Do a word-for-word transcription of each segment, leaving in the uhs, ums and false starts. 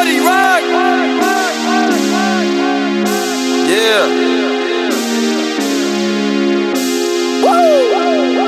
party rock. Yeah. Woo.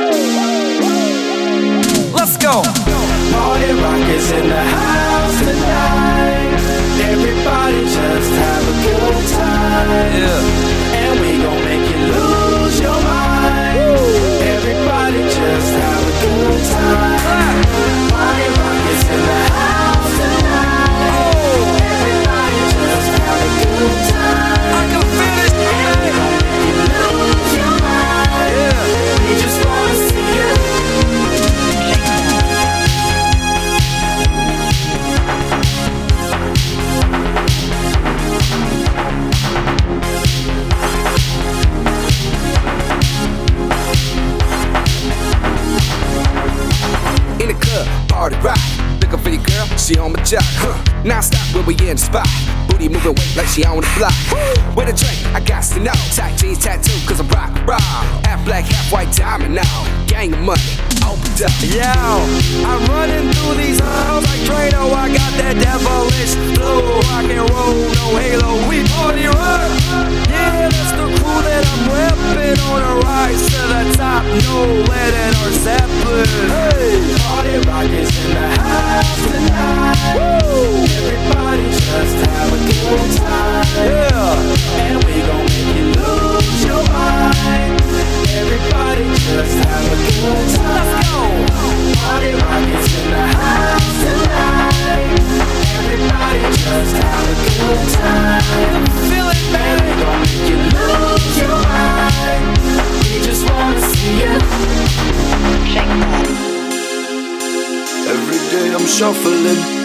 Let's go. Party rock is in the house tonight. Everybody just have a good time. Yeah. And we gon' make you lose your mind. Woo. Everybody just have a good time. Party rock is in the house tonight. Oh. Everybody just have a good time. I can feel it. And we gon' make you lose your mind. Yeah. We just wanna see you. In the club, party rock. Looking for your girl, she on my jock, huh? Now stop when we in the spot. Booty moving weight like she on the block. With a drink, I got to know. Tight jeans tattoo, cause I'm rock raw. Half black, half white diamond now. Gang of money, opened up. Yo, I'm running through these halls like Drano. I got that devilish flow. Rock and roll, no halo. We party rock. Yeah, that's the crew that I'm reppin'. On a rise to the top, no lead in our Zeppelin. Hey, Party rock is in the house tonight. woo, Everybody just have a good time. yeah. And we gon' make you lose your mind. Everybody just have a good time. Let's go. Party rock is in the house tonight. Everybody just have a good time. Feel it, And we baby. gon' make you lose your mind. We just wanna see you. Every day I'm shuffling.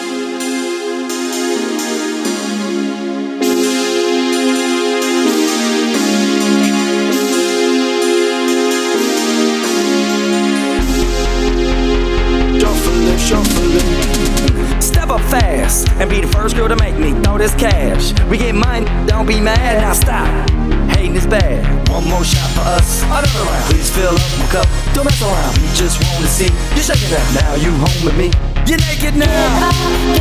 Shuffling, shuffling. Step up fast and be the first girl to make me throw this cash. We get money, don't be mad, now stop. Hating is bad. One more shot for us, another round. Please fill up my cup, don't mess around. We just wanna see you shaking that. Now you home with me. You're naked now.